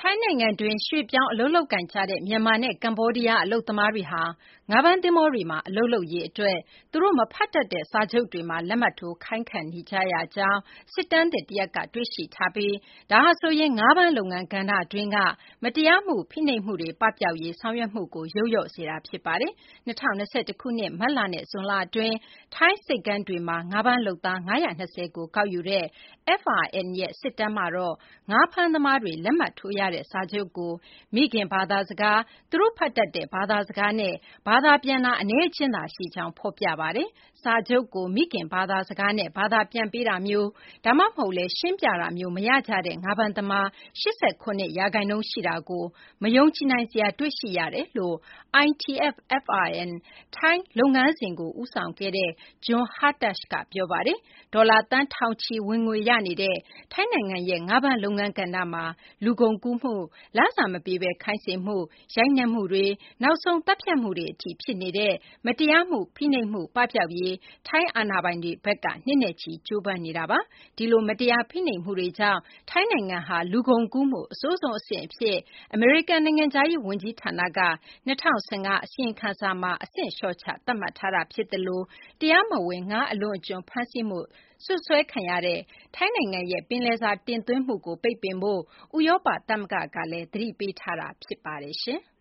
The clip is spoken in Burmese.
ထိုင်းနိုင်ငံတွင်း ရွှေ့ပြောင်းအလုပ်လုပ်ကိုင်ကြတဲ့မြန်မာနဲ့ကမ္ဘောဒီးယားအလုပ်သမားတွေဟာငါးဖမ်းသင်္ဘောတွေမှာအလုပ်လုပ်ရေးအတွက်သူတို့မဖတ်တတ်တဲ့စာချုပ်တွေမှာလက်မှတ်ထိုးခိုင်းခံနေကြရကြောင်းစစ်တမ်းသစ်တရပ်ကတွေ့ရှိထားပြီးဒါဟာဆိုရင်ငါးဖမ်းလုပ်ငန်းကဏ္ဍတွင်းကမတရားမှုဖိနှိပ်မှုတွေပပျောက်ရေးဆောင်ရွက်မှုကိုယုတ်လျော့စေတာဖြစ်ပါတယ်။2021ခုနှစ်မတ်လနဲ့ဇွန်လအတွင်းထိုင်းဆိပ်ကမ်းတွေမှာငါးဖမ်းလုပ်သား920ကိုကောက်ယူတဲ့ FRN ရဲ့စစ်တမ်းမှာတော့ငါးဖမ်းသမားတွေလက်မှတ်ထိုးရတဲ့စာချုပ်ကိုမိခင်ဘာသာစကားသူတို့ဖတ်တတ်တဲ့ဘာသာစကားနဲ့ဘာသာပြန်တာအနည်းအကျဉ်းသာရှိကြောင်းဖော်ပြပါတယ်။စာချုပ်ကိုမိခင်ဘာသာစကားနဲ့ဘာသာပြန်ပေးတာမျိုးဒါမှမဟုတ်လဲရှင်းပြတာမျိုးမရကြတဲ့ငါးဖမ်းသမား89%ရှိတာကိုမယုံကြည်နိုင်စရာတွေ့ရှိရတယ်လို့ ITF FRN ထိုင်းလုပ်ငန်းစဉ်ကိုဦးဆောင်ခဲ့တဲ့ John Hartough ကပြောပါတယ်။ဒေါ်လာသန်းထောင်ချီဝင်ငွေရနေတဲ့ထိုင်းနိုင်ငံရဲ့ငါးဖမ်းလုပ်ငန်းကဏ္ဍမှာလူကုန်ကူးမှုလစာမပေးဘဲခိုင်းစေမှုရိုက်နှက်မှုတွေနောက်ဆုံးသတ်ဖြတ်မှုတွေအထိဖြစ်နေတဲ့မတရားမှုဖိနှိပ်မှုပပျောက်ရေးထိုင်းအာဏာပိုင်တွေဘက်ကနှစ်နဲ့ချီကြိုးပမ်းနေတာပါ။ဒီလိုမတရားဖိနှိပ်မှုတွေကြောင့်ထိုင်းနိုင်ငံဟာလူကုန်ကူးမှုအဆိုးဆုံးအဆင့်အဖြစ်အမေရိကန်နိုင်ငံခြားရေးဝန်ကြီးဌာနက2015အစီရင်ခံစာမှာအဆင့်လျှော့ချသတ်မှတ်ထားတာဖြစ်သလိုတရားမဝင်ငါးအလွန်အကျွံဖမ်းဆီးမှုစွပ်စွဲခံရတဲ့ထိုင်းနိုင်ငံရဲ့ပင်လယ်စာတင်သွင်းမှုကိုပိတ်ပင်ဖို့ဥရောပသမဂ္ဂကလည်းသတိပေးထားတာဖြစ်ပါတယ်။